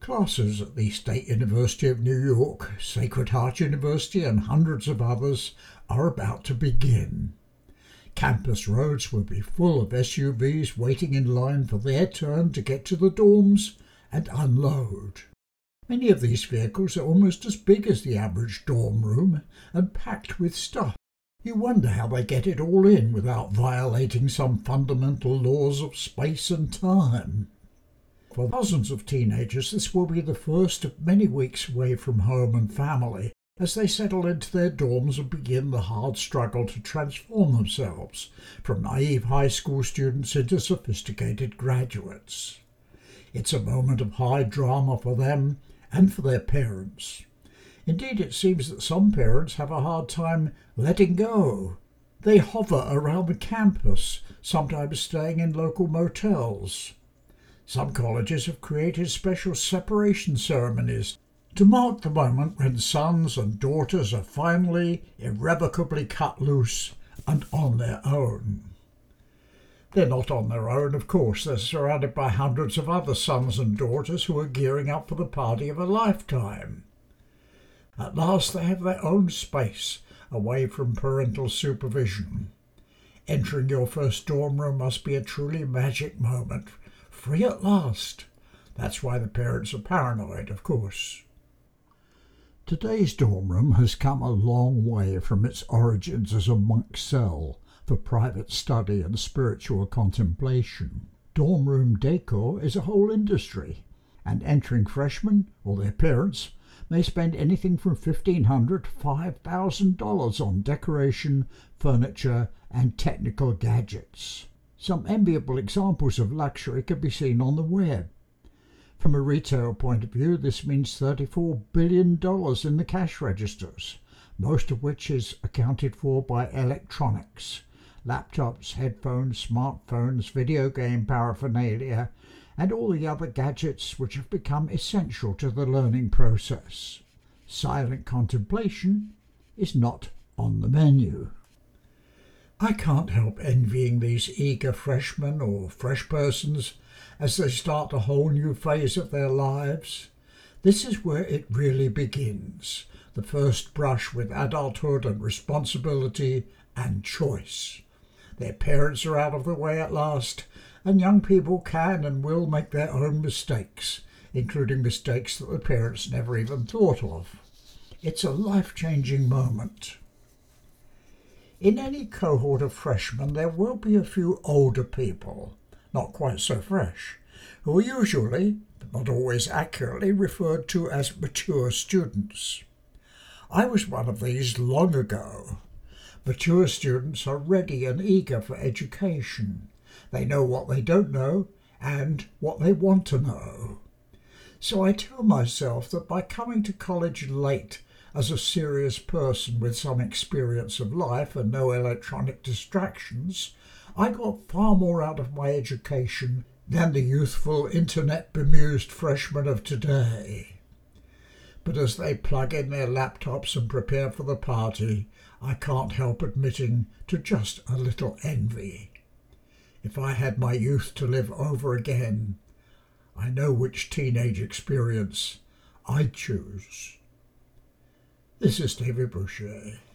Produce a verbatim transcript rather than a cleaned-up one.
Classes at the State University of New York, Sacred Heart University and hundreds of others are about to begin. Campus roads will be full of S U Vs waiting in line for their turn to get to the dorms and unload. Many of these vehicles are almost as big as the average dorm room and packed with stuff. You wonder how they get it all in without violating some fundamental laws of space and time. For thousands of teenagers, this will be the first of many weeks away from home and family as they settle into their dorms and begin the hard struggle to transform themselves from naive high school students into sophisticated graduates. It's a moment of high drama for them and for their parents. Indeed, it seems that some parents have a hard time letting go. They hover around the campus, sometimes staying in local motels. Some colleges have created special separation ceremonies to mark the moment when sons and daughters are finally, irrevocably cut loose and on their own. They're not on their own, of course. They're surrounded by hundreds of other sons and daughters who are gearing up for the party of a lifetime. At last they have their own space, away from parental supervision. Entering your first dorm room must be a truly magic moment. Free at last. That's why the parents are paranoid, of course. Today's dorm room has come a long way from its origins as a monk cell for private study and spiritual contemplation. Dorm room decor is a whole industry, and entering freshmen or their parents may spend anything from fifteen hundred dollars to five thousand dollars on decoration, furniture, and technical gadgets. Some enviable examples of luxury can be seen on the web. From a retail point of view, this means thirty-four billion dollars in the cash registers, most of which is accounted for by electronics, laptops, headphones, smartphones, video game paraphernalia, and all the other gadgets which have become essential to the learning process. Silent contemplation is not on the menu. I can't help envying these eager freshmen or fresh persons as they start a whole new phase of their lives. This is where it really begins, the first brush with adulthood and responsibility and choice. Their parents are out of the way at last, and young people can and will make their own mistakes, including mistakes that the parents never even thought of. It's a life-changing moment. In any cohort of freshmen, there will be a few older people, not quite so fresh, who are usually, but not always accurately, referred to as mature students. I was one of these long ago. Mature students are ready and eager for education. They know what they don't know and what they want to know. So I tell myself that by coming to college late as a serious person with some experience of life and no electronic distractions, I got far more out of my education than the youthful, internet-bemused freshmen of today. But as they plug in their laptops and prepare for the party, I can't help admitting to just a little envy. If I had my youth to live over again, I know which teenage experience I'd choose. This is David Boucher.